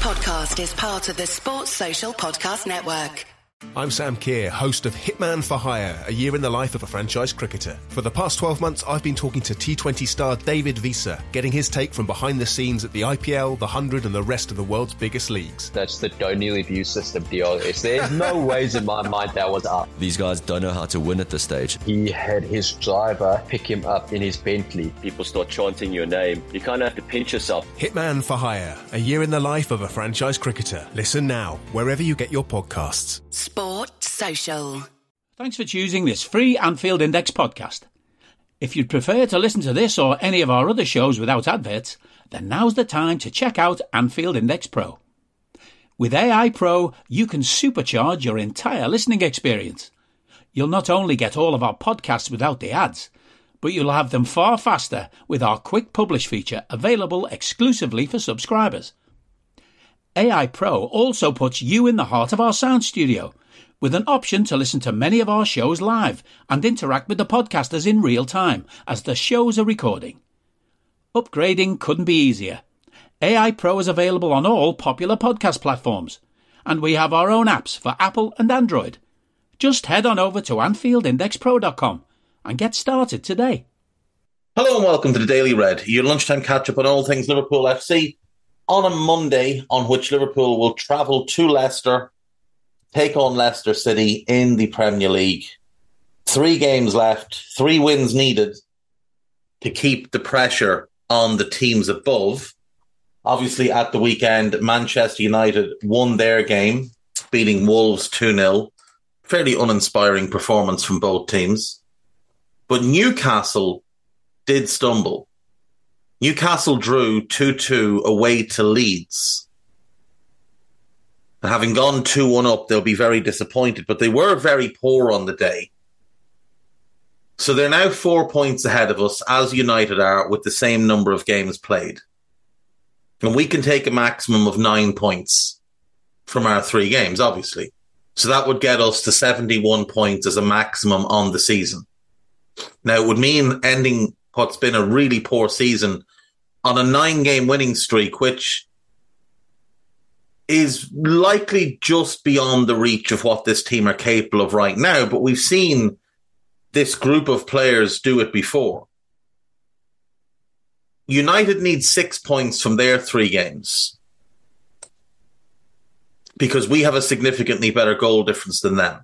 podcast is part of the Sports Social Podcast Network. I'm Sam Keir, host of Hitman for Hire, a year in the life of a franchise cricketer. For the past 12 months, I've been talking to T20 star David Wiese, getting his take from behind the scenes at the IPL, the 100 and the rest of the world's biggest leagues. That's the O'Neil view system deal. There's no ways in my mind that was up. These guys don't know how to win at this stage. He had his driver pick him up in his Bentley. People start chanting your name. You kind of have to pinch yourself. Hitman for Hire, a year in the life of a franchise cricketer. Listen now, wherever you get your podcasts. Sport Social. Thanks for choosing this free Anfield Index podcast. If you'd prefer to listen to this or any of our other shows without adverts, then now's the time to check out Anfield Index Pro. With AI Pro, you can supercharge your entire listening experience. You'll not only get all of our podcasts without the ads, but you'll have them far faster with our Quick Publish feature available exclusively for subscribers. AI Pro also puts you in the heart of our sound studio, with an option to listen to many of our shows live and interact with the podcasters in real time as the shows are recording. Upgrading couldn't be easier. AI Pro is available on all popular podcast platforms, and we have our own apps for Apple and Android. Just head on over to AnfieldIndexPro.com and get started today. Hello and welcome to the Daily Red, your lunchtime catch-up on all things Liverpool FC, on a Monday on which Liverpool will travel to Leicester, take on Leicester City in the Premier League. 3 games left, 3 wins needed to keep the pressure on the teams above. Obviously, at the weekend, Manchester United won their game, beating Wolves 2-0. Fairly uninspiring performance from both teams. But Newcastle did stumble. Newcastle drew 2-2 away to Leeds. And having gone 2-1 up, they'll be very disappointed, but they were very poor on the day. So they're now 4 points ahead of us, as United are, with the same number of games played. And we can take a maximum of 9 points from our 3 games, obviously. So that would get us to 71 points as a maximum on the season. Now, it would mean ending what's been a really poor season on a 9-game winning streak, which is likely just beyond the reach of what this team are capable of right now. But we've seen this group of players do it before. United need 6 points from their 3 games because we have a significantly better goal difference than them.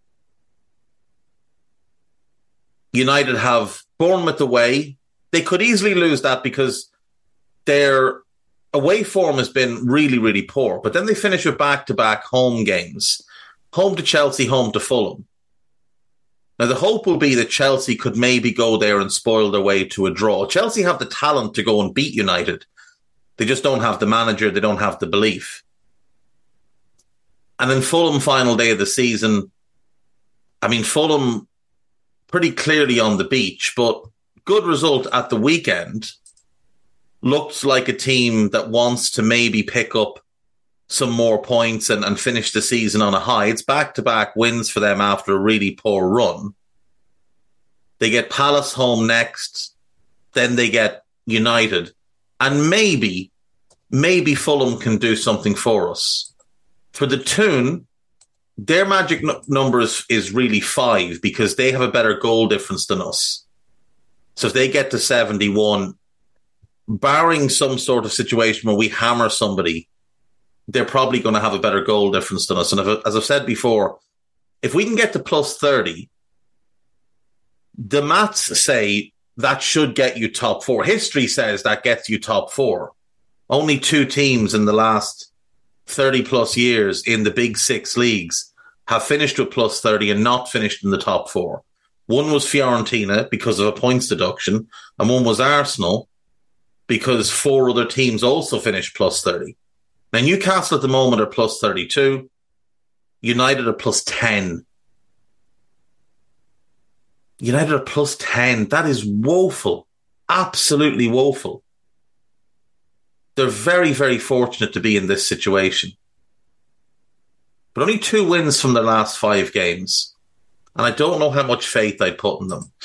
United have Bournemouth away. They could easily lose that because their away form has been really, really poor. But then they finish with back-to-back home games. Home to Chelsea, home to Fulham. Now, the hope will be that Chelsea could maybe go there and spoil their way to a draw. Chelsea have the talent to go and beat United. They just don't have the manager. They don't have the belief. And then Fulham, final day of the season. I mean, Fulham pretty clearly on the beach, but good result at the weekend. Looks like a team that wants to maybe pick up some more points and finish the season on a high. It's back-to-back wins for them after a really poor run. They get Palace home next, then they get United. And maybe Fulham can do something for us. For the Toon, their magic number is really 5 because they have a better goal difference than us. So if they get to 71, barring some sort of situation where we hammer somebody, they're probably going to have a better goal difference than us. And as I've said before, if we can get to plus 30, the maths say that should get you top 4. History says that gets you top 4. Only 2 teams in the last 30 plus years in the big 6 leagues have finished with plus 30 and not finished in the top 4. One was Fiorentina because of a points deduction, and one was Arsenal because 4 other teams also finished plus 30. Now, Newcastle at the moment are plus 32. United are plus 10. United are plus 10. That is woeful. Absolutely woeful. They're very, very fortunate to be in this situation. But only 2 wins from their last 5 games. And I don't know how much faith I'd put in them.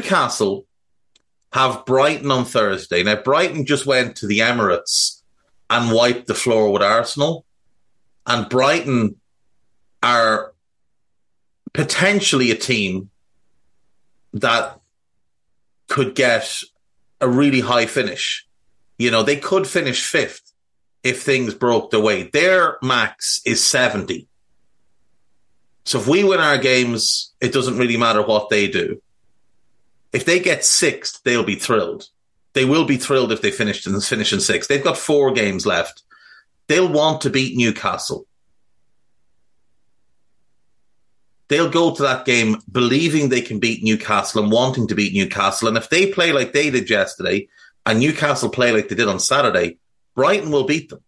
Newcastle have Brighton on Thursday. Now, Brighton just went to the Emirates and wipe the floor with Arsenal. And Brighton are potentially a team that could get a really high finish. You know, they could finish 5th if things broke their way. Their max is 70. So if we win our games, it doesn't really matter what they do. If they get 6th, they'll be thrilled. They will be thrilled if they finish in 6th. They've got 4 games left. They'll want to beat Newcastle. They'll go to that game believing they can beat Newcastle and wanting to beat Newcastle. And if they play like they did yesterday and Newcastle play like they did on Saturday, Brighton will beat them.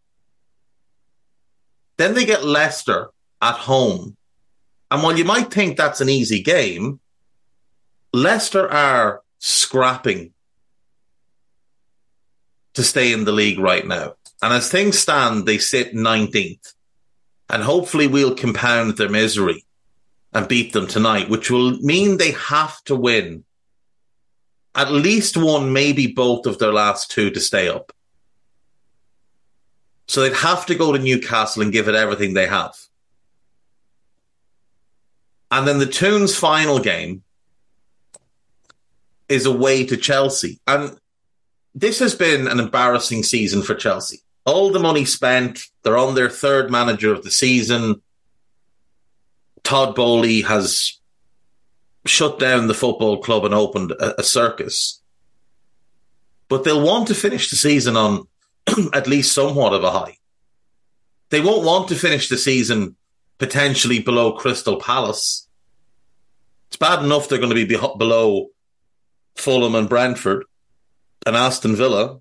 Then they get Leicester at home. And while you might think that's an easy game, Leicester are scrapping to stay in the league right now. And as things stand, they sit 19th. And hopefully we'll compound their misery and beat them tonight, which will mean they have to win at least one, maybe both of their last 2 to stay up. So they'd have to go to Newcastle and give it everything they have. And then the Toons final game is away to Chelsea. And this has been an embarrassing season for Chelsea. All the money spent, they're on their 3rd manager of the season. Todd Bowley has shut down the football club and opened a circus. But they'll want to finish the season on at least somewhat of a high. They won't want to finish the season potentially below Crystal Palace. It's bad enough they're going to be below Fulham and Brentford and Aston Villa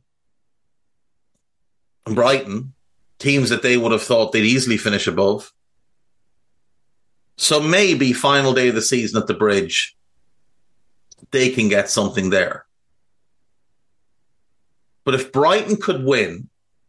and Brighton, teams that they would have thought they'd easily finish above. So maybe final day of the season at the Bridge, they can get something there. But if Brighton could win,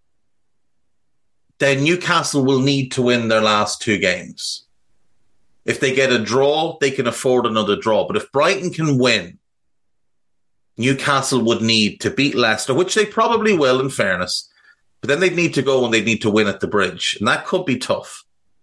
then Newcastle will need to win their last 2 games. If they get a draw, they can afford another draw. But if Brighton can win, Newcastle would need to beat Leicester, which they probably will, in fairness. But then they'd need to go and they'd need to win at the Bridge. And that could be tough.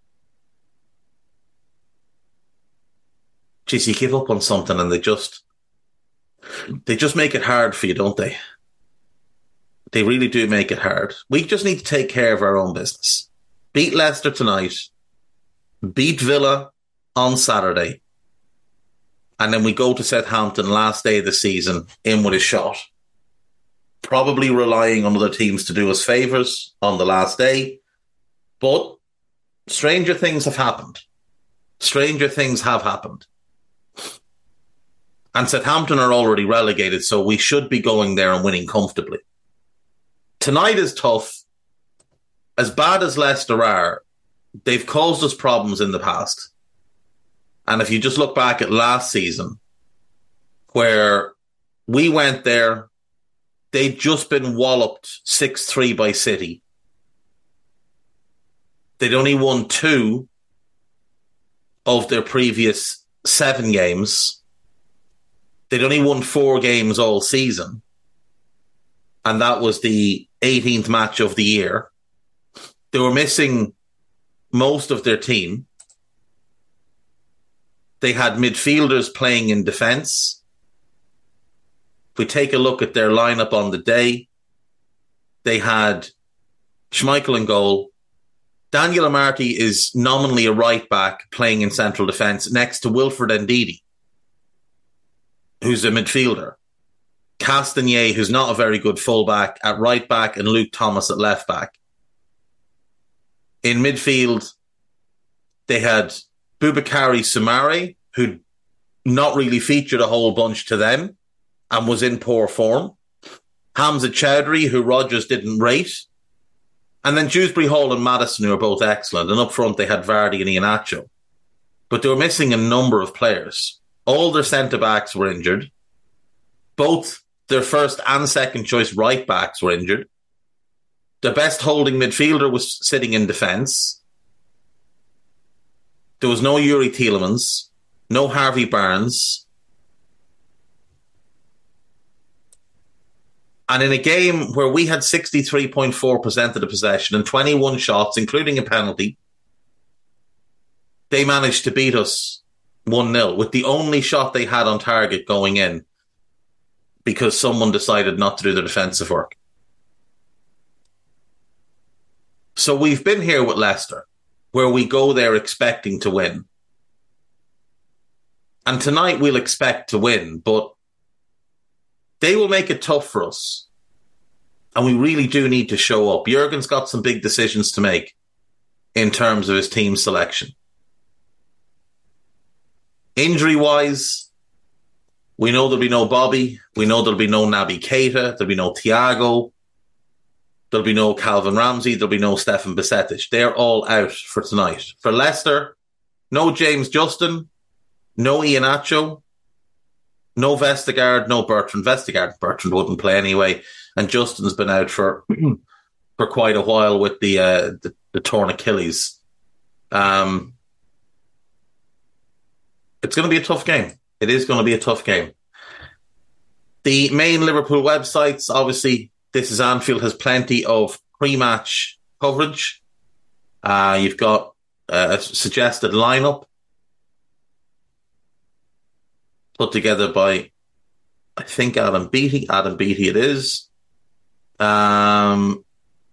Geez, you give up on something and they just make it hard for you, don't they? They really do make it hard. We just need to take care of our own business. Beat Leicester tonight. Beat Villa on Saturday. And then we go to Southampton last day of the season in with a shot. Probably relying on other teams to do us favours on the last day. But stranger things have happened. Stranger things have happened. And Southampton are already relegated, so we should be going there and winning comfortably. Tonight is tough. As bad as Leicester are, they've caused us problems in the past. And if you just look back at last season, where we went there, they'd just been walloped 6-3 by City. They'd only won 2 of their previous 7 games. They'd only won 4 games all season. And that was the 18th match of the year. They were missing most of their team. They had midfielders playing in defence. If we take a look at their lineup on the day, they had Schmeichel in goal. Daniel Amartey is nominally a right back playing in central defence next to Wilfred Ndidi, who's a midfielder. Castagnet, who's not a very good fullback, at right back, and Luke Thomas at left back. In midfield, they had Boubakary Soumaré, who not really featured a whole bunch to them and was in poor form. Hamza Chowdhury, who Rodgers didn't rate. And then Dewsbury Hall and Maddison, who are both excellent. And up front, they had Vardy and Iheanacho. But they were missing a number of players. All their centre-backs were injured. Both their first and second choice right-backs were injured. Their best holding midfielder was sitting in defence. There was no Yuri Tielemans, no Harvey Barnes. And in a game where we had 63.4% of the possession and 21 shots, including a penalty, they managed to beat us 1-0 with the only shot they had on target going in because someone decided not to do the defensive work. So we've been here with Leicester, where we go there expecting to win. And tonight we'll expect to win, but they will make it tough for us. And we really do need to show up. Jurgen's got some big decisions to make in terms of his team selection. Injury-wise, we know there'll be no Bobby. We know there'll be no Naby Keita. There'll be no Thiago. There'll be no Calvin Ramsey. There'll be no Stefan Bajcetic. They're all out for tonight. For Leicester, no James Justin, no Iheanacho, no Vestergaard, no Bertrand. Bertrand wouldn't play anyway. And Justin's been out for quite a while with the torn Achilles. It's going to be a tough game. It is going to be a tough game. The main Liverpool websites, obviously, This Is Anfield has plenty of pre-match coverage. You've got a suggested lineup put together by, I think, Adam Beattie. Adam Beattie it is. So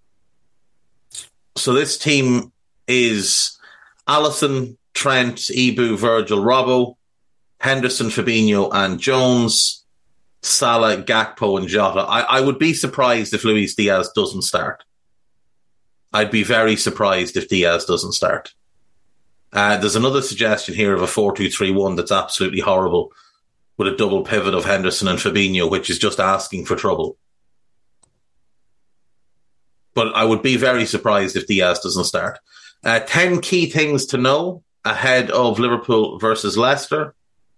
this team is Alisson, Trent, Ibu, Virgil, Robbo, Henderson, Fabinho and Jones, Salah, Gakpo and Jota. I would be surprised if Luis Diaz doesn't start. I'd be very surprised if Diaz doesn't start. There's another suggestion here of a 4-2-3-1 that's absolutely horrible with a double pivot of Henderson and Fabinho, which is just asking for trouble. But I would be very surprised if Diaz doesn't start. 10 key things to know ahead of Liverpool versus Leicester.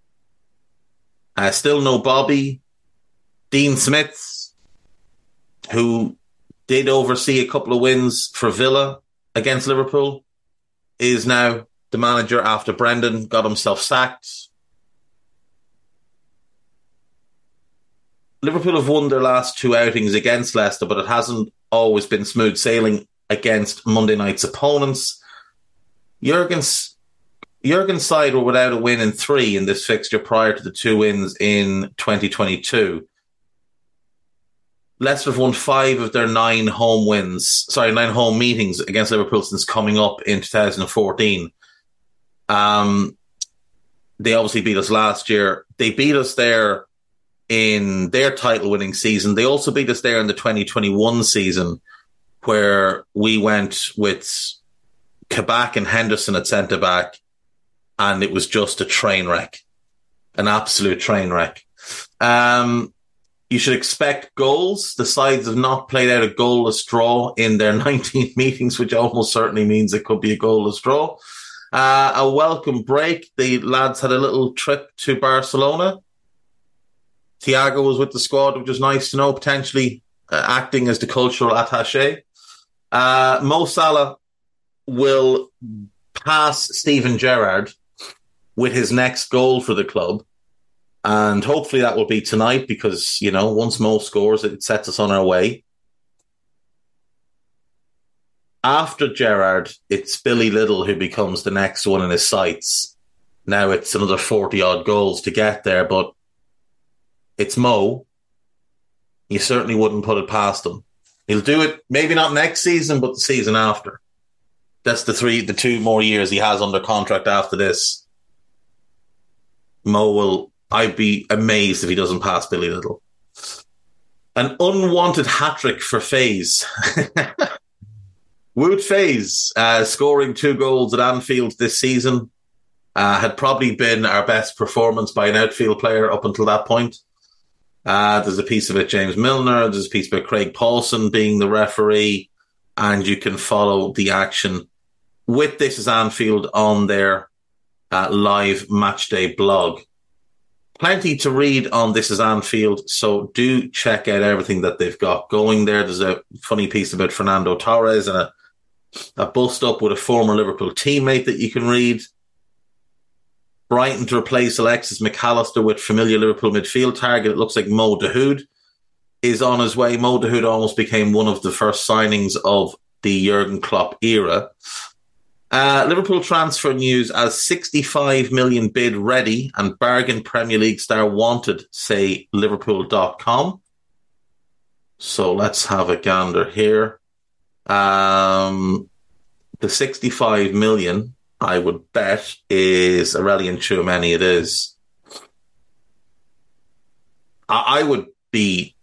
Still no Bobby. Dean Smith, who did oversee a couple of wins for Villa against Liverpool, is now the manager after Brendan got himself sacked. Liverpool have won their last two outings against Leicester, but it hasn't always been smooth sailing against Monday night's opponents. Jurgen's side were without a win in 3 in this fixture prior to the 2 wins in 2022. Leicester have won 5 of their 9 home meetings against Liverpool since coming up in 2014. They obviously beat us last year. They beat us there in their title-winning season. They also beat us there in the 2021 season, where we went with Kabak and Henderson at centre-back, and it was just a train wreck, an absolute train wreck. You should expect goals. The sides have not played out a goalless draw in their 19 meetings, which almost certainly means it could be a goalless draw. A welcome break. The lads had a little trip to Barcelona. Thiago was with the squad, which was nice to know, potentially acting as the cultural attaché. Mo Salah will pass Steven Gerrard with his next goal for the club. And hopefully that will be tonight because, once Mo scores, it sets us on our way. After Gerrard, it's Billy Liddell who becomes the next one in his sights. Now it's another 40-odd goals to get there, but it's Mo. You certainly wouldn't put it past him. He'll do it, maybe not next season, but the season after. That's the 2 more years he has under contract after this. I'd be amazed if he doesn't pass Billy Liddell. An unwanted hat-trick for Faes. Wout Faes, scoring 2 goals at Anfield this season, had probably been our best performance by an outfield player up until that point. There's a piece about James Milner. There's a piece about Craig Paulson being the referee, and you can follow the action with This Is Anfield on their live matchday blog. Plenty to read on This Is Anfield, so do check out everything that they've got going there. There's a funny piece about Fernando Torres and a bust-up with a former Liverpool teammate that you can read. Brighton to replace Alexis McAllister with familiar Liverpool midfield target. It looks like Mo Dahoud. is on his way. Mo Dahoud almost became one of the first signings of the Jurgen Klopp era. Liverpool transfer news as 65 million bid ready and bargain Premier League star wanted, say Liverpool.com. So let's have a gander here. The 65 million, I would bet, is Aurelien Tchouameni. It is. I would be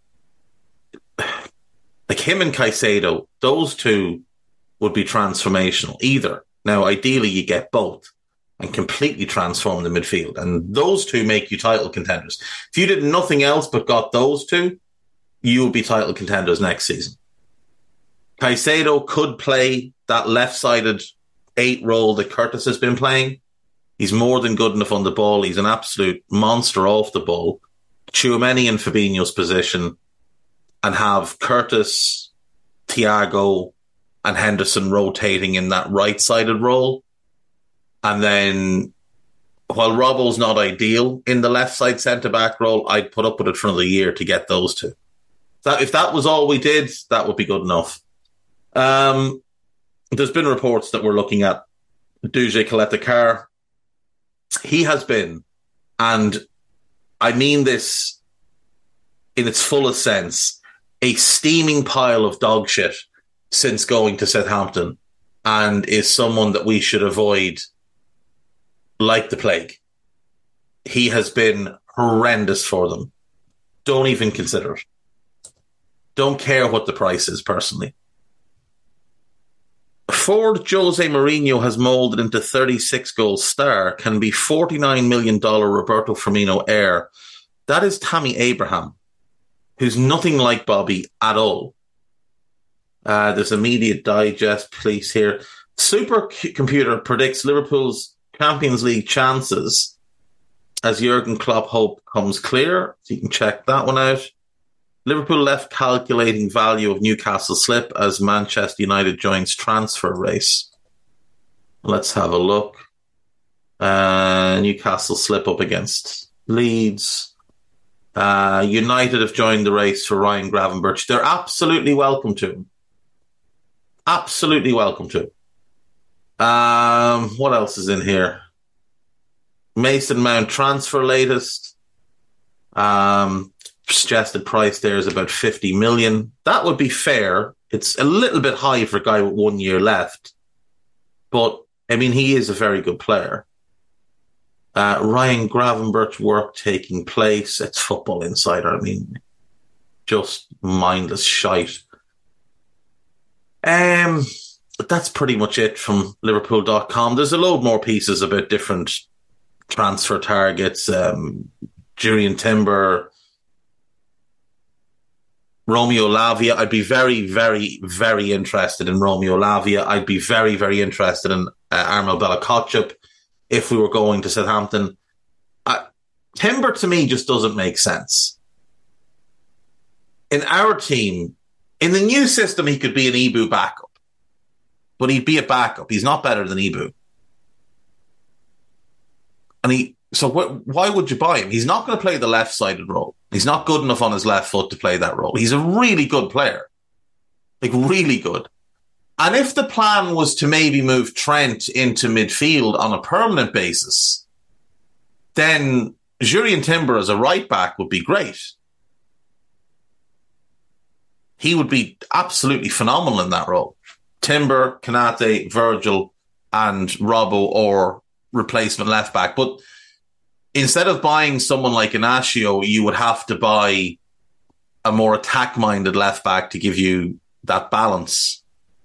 like him and Caicedo. Those two would be transformational. Either. Now, ideally, you get both and completely transform the midfield. And those two make you title contenders. If you did nothing else but got those two, you would be title contenders next season. Caicedo could play that left-sided 8 role that Curtis has been playing. He's more than good enough on the ball. He's an absolute monster off the ball. Tchouameni in Fabinho's position and have Curtis, Thiago and Henderson rotating in that right-sided role. And then, while Robbo's not ideal in the left-side centre-back role, I'd put up with it for another year to get those two. If that was all we did, that would be good enough. There's been reports that we're looking at Duje Caleta-Car. He has been, and I mean this in its fullest sense, a steaming pile of dog shit since going to Southampton, and is someone that we should avoid like the plague. He has been horrendous for them. Don't even consider it. Don't care what the price is, personally. Ford Jose Mourinho has moulded into 36-goal star, can be $49 million Roberto Firmino heir. That is Tammy Abraham, who's nothing like Bobby at all. There's immediate digest piece here. Supercomputer predicts Liverpool's Champions League chances as Jurgen Klopp hope comes clear. So you can check that one out. Liverpool left calculating value of Newcastle slip as Manchester United joins transfer race. Let's have a look. Newcastle slip up against Leeds. United have joined the race for Ryan Gravenberch. They're absolutely welcome to him. Absolutely welcome to him. What else is in here? Mason Mount transfer latest. Suggested price there is about 50 million. That would be fair. It's a little bit high for a guy with 1 year left. But, I mean, he is a very good player. Ryan Gravenberch work taking place. It's Football Insider. I mean, just mindless shite. That's pretty much it from Liverpool.com. There's a load more pieces about different transfer targets. Jurrien Timber, Romeo Lavia. I'd be very, very, very interested in Romeo Lavia. I'd be very, very interested in Armel Bella-Kotchap if we were going to Southampton. Timber, to me, just doesn't make sense. In our team, in the new system, he could be an Ibu backup. But he'd be a backup. He's not better than Ibu. And why would you buy him? He's not going to play the left-sided role. He's not good enough on his left foot to play that role. He's a really good player. Like, really good. And if the plan was to maybe move Trent into midfield on a permanent basis, then Jurrien Timber as a right-back would be great. He would be absolutely phenomenal in that role. Timber, Konate, Virgil, and Robbo or replacement left back. But instead of buying someone like Inacio, you would have to buy a more attack-minded left back to give you that balance.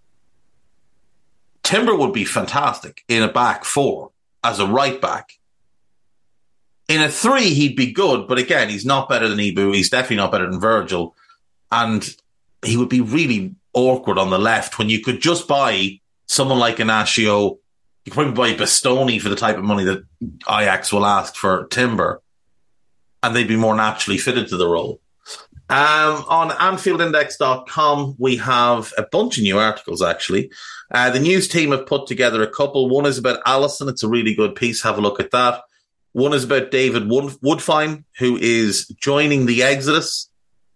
Timber would be fantastic in a back four as a right back. In a three, he'd be good, but again, he's not better than Ibu. He's definitely not better than Virgil. And he would be really awkward on the left when you could just buy someone like Inacio. You could probably buy Bastoni for the type of money that Ajax will ask for Timber, and they'd be more naturally fitted to the role. On AnfieldIndex.com, we have a bunch of new articles, actually. The news team have put together a couple. One is about Alisson. It's a really good piece. Have a look at that. One is about David Woodfine, who is joining the Exodus.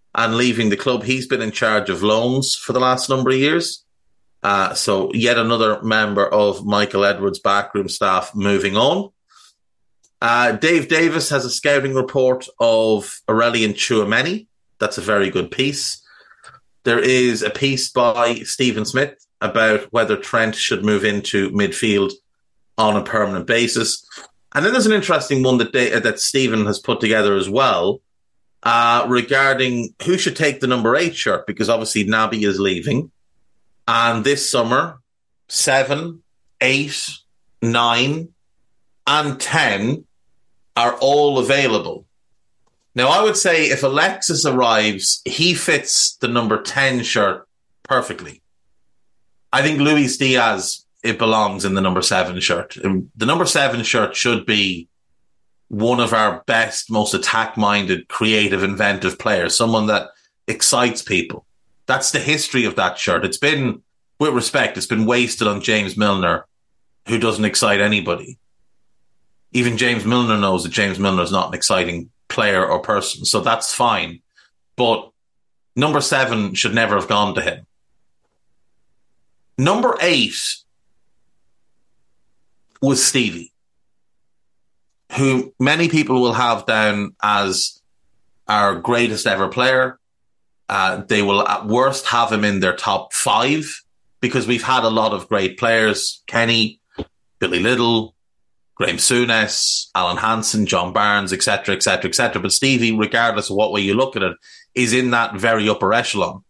and leaving the club. He's been in charge of loans for the last number of years. So yet another member of Michael Edwards' backroom staff moving on. Dave Davis has a scouting report of Aurelien Tchouameni. That's a very good piece. There is a piece by Stephen Smith about whether Trent should move into midfield on a permanent basis. And then there's an interesting one that Stephen has put together as well, regarding who should take the number 8 shirt, because obviously Naby is leaving. And this summer, 7, 8, 9, and 10 are all available. Now, I would say if Alexis arrives, he fits the number 10 shirt perfectly. I think Luis Diaz, it belongs in the number 7 shirt. The number 7 shirt should be one of our best, most attack-minded, creative, inventive players, someone that excites people. That's the history of that shirt. It's been, with respect, it's been wasted on James Milner, who doesn't excite anybody. Even James Milner knows that James Milner is not an exciting player or person, so that's fine. But number 7 should never have gone to him. Number 8 was Stevie, who many people will have down as our greatest ever player. They will at worst have him in their top 5, because we've had a lot of great players. Kenny, Billy Little, Graham Souness, Alan Hansen, John Barnes, etc., etc., etc. But Stevie, regardless of what way you look at it, is in that very upper echelon.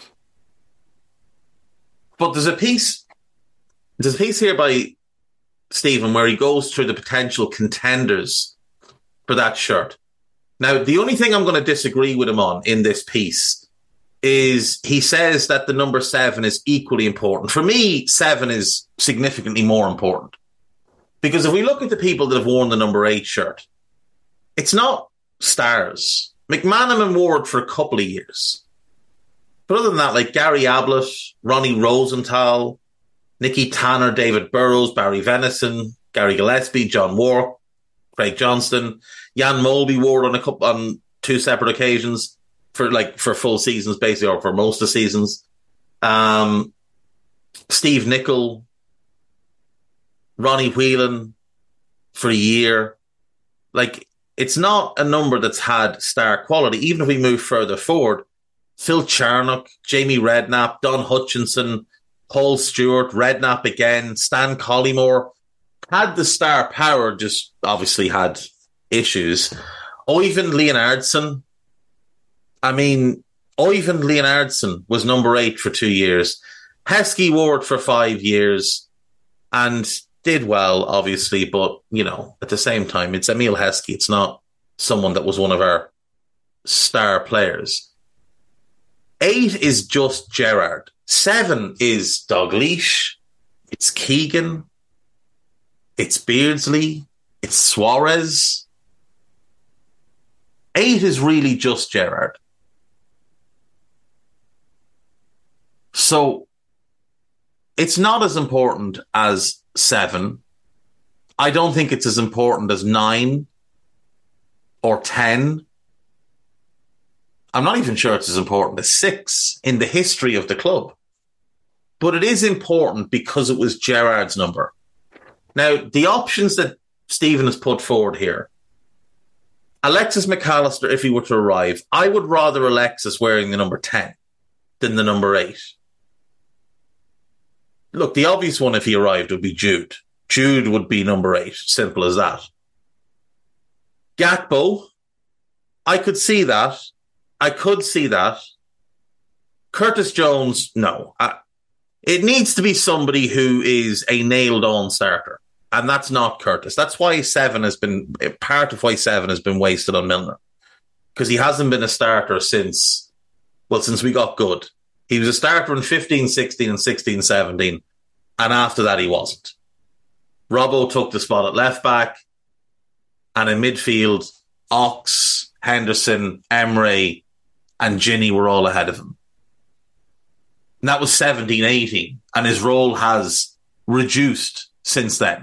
But there's a piece here by Stephen where he goes through the potential contenders for that shirt. Now, the only thing I'm going to disagree with him on in this piece is he says that the number 7 is equally important. For me, 7 is significantly more important. Because if we look at the people that have worn the number 8 shirt, it's not stars. McManaman wore it for a couple of years. But other than that, like Gary Ablett, Ronnie Rosenthal, Nicky Tanner, David Burrows, Barry Venison, Gary Gillespie, John Wark, Craig Johnston, Jan Molby wore it on 2 separate occasions for full seasons, basically, or for most of the seasons. Steve Nicol, Ronnie Whelan for a year. Like, it's not a number that's had star quality. Even if we move further forward, Phil Charnock, Jamie Redknapp, Don Hutchinson, Paul Stewart, Redknapp again, Stan Collymore had the star power, just obviously had issues. Oyvind Leonardson. I mean, Oyvind Leonardson was number 8 for 2 years. Heskey wore it for 5 years and did well, obviously, but, you know, at the same time, it's Emile Heskey. It's not someone that was one of our star players. 8 is just Gerrard. 7 is Dalglish. It's Keegan. It's Beardsley. It's Suarez. 8 is really just Gerrard. So it's not as important as 7. I don't think it's as important as 9 or 10. I'm not even sure it's as important as 6 in the history of the club. But it is important because it was Gerrard's number. Now, the options that Stephen has put forward here. Alexis McAllister, if he were to arrive, I would rather Alexis wearing the number 10 than the number 8. Look, the obvious one if he arrived would be Jude. Jude would be number 8. Simple as that. Gakpo, I could see that. Curtis Jones, no. It needs to be somebody who is a nailed-on starter. And that's not Curtis. That's why 7 has been, part of why 7 has been wasted on Milner. Because he hasn't been a starter since we got good. He was a starter in 15-16 and 16-17. And after that, he wasn't. Robbo took the spot at left back. And in midfield, Ox, Henderson, Emre, and Ginny were all ahead of him. And that was 17-18. And his role has reduced since then.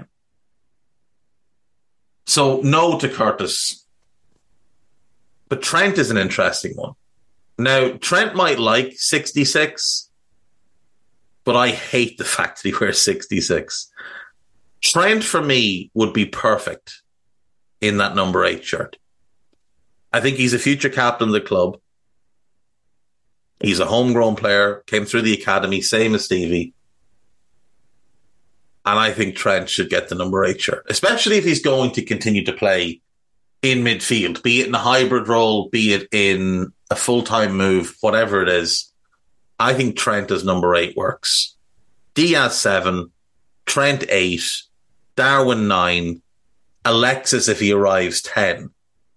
So no to Curtis. But Trent is an interesting one. Now, Trent might like 66, but I hate the fact that he wears 66. Trent, for me, would be perfect in that number 8 shirt. I think he's a future captain of the club. He's a homegrown player, came through the academy, same as Stevie. And I think Trent should get the number 8 shirt, especially if he's going to continue to play in midfield, be it in a hybrid role, be it in a full-time move, whatever it is. I think Trent as number 8 works. Diaz 7, Trent 8, Darwin 9, Alexis, if he arrives, 10.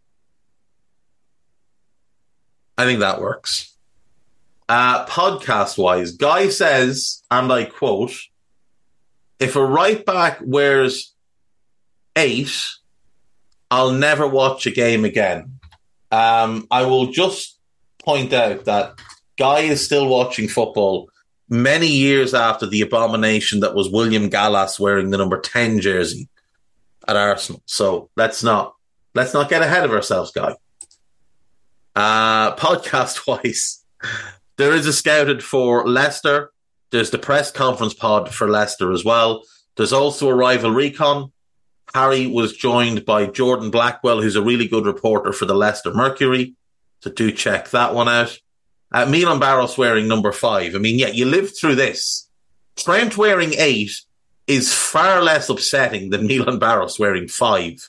I think that works. Podcast-wise, Guy says, and I quote, if a right-back wears 8, I'll never watch a game again. I will just point out that Guy is still watching football many years after the abomination that was William Gallas wearing the number 10 jersey at Arsenal. So let's not get ahead of ourselves, Guy. Podcast-wise, there is a scouted for Leicester. There's the press conference pod for Leicester as well. There's also a rival recon. Harry was joined by Jordan Blackwell, who's a really good reporter for the Leicester Mercury. So do check that one out. Milan Barros wearing number 5. I mean, yeah, you lived through this. Trent wearing 8 is far less upsetting than Milan Barros wearing 5.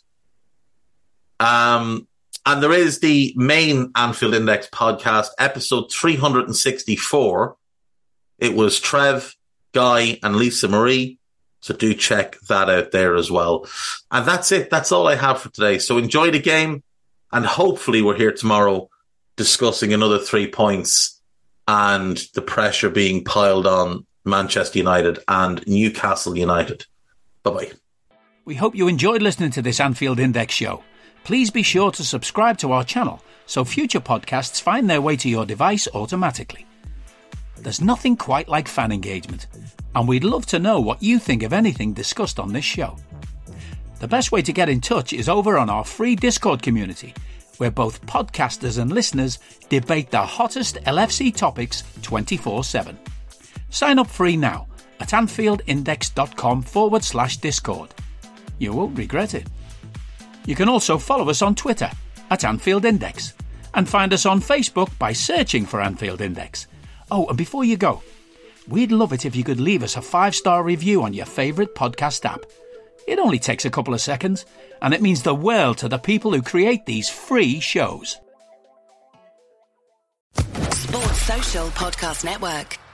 And there is the main Anfield Index podcast, episode 364. It was Trev, Guy, and Lisa Marie. So do check that out there as well. And that's it. That's all I have for today. So enjoy the game. And hopefully we're here tomorrow discussing another 3 points and the pressure being piled on Manchester United and Newcastle United. Bye-bye. We hope you enjoyed listening to this Anfield Index show. Please be sure to subscribe to our channel so future podcasts find their way to your device automatically. There's nothing quite like fan engagement, and we'd love to know what you think of anything discussed on this show. The best way to get in touch is over on our free Discord community, where both podcasters and listeners debate the hottest LFC topics 24/7. Sign up free now at AnfieldIndex.com/Discord. You won't regret it. You can also follow us on Twitter at Anfield Index and find us on Facebook by searching for Anfield Index. Oh, and before you go, we'd love it if you could leave us a 5-star review on your favourite podcast app. It only takes a couple of seconds, and it means the world to the people who create these free shows. Sports Social Podcast Network.